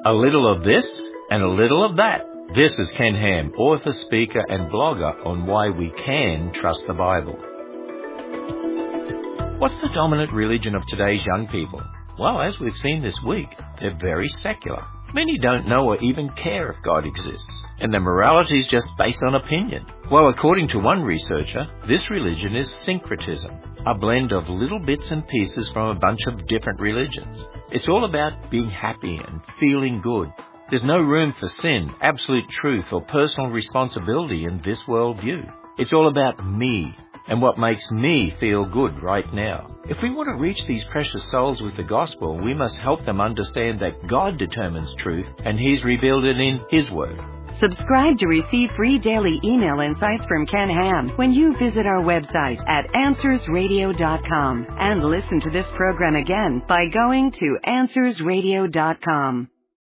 A little of this and a little of that. This is Ken Ham, author, speaker and blogger on why we can trust the Bible. What's the dominant religion of today's young people? Well, as we've seen this week, they're very secular. Many don't know or even care if God exists, and their morality is just based on opinion. Well, according to one researcher, this religion is syncretism, a blend of little bits and pieces from a bunch of different religions. It's all about being happy and feeling good. There's no room for sin, absolute truth, or personal responsibility in this worldview. It's all about me and what makes me feel good right now. If we want to reach these precious souls with the gospel, we must help them understand that God determines truth and He's revealed it in His Word. Subscribe to receive free daily email insights from Ken Ham when you visit our website at AnswersRadio.com and listen to this program again by going to AnswersRadio.com.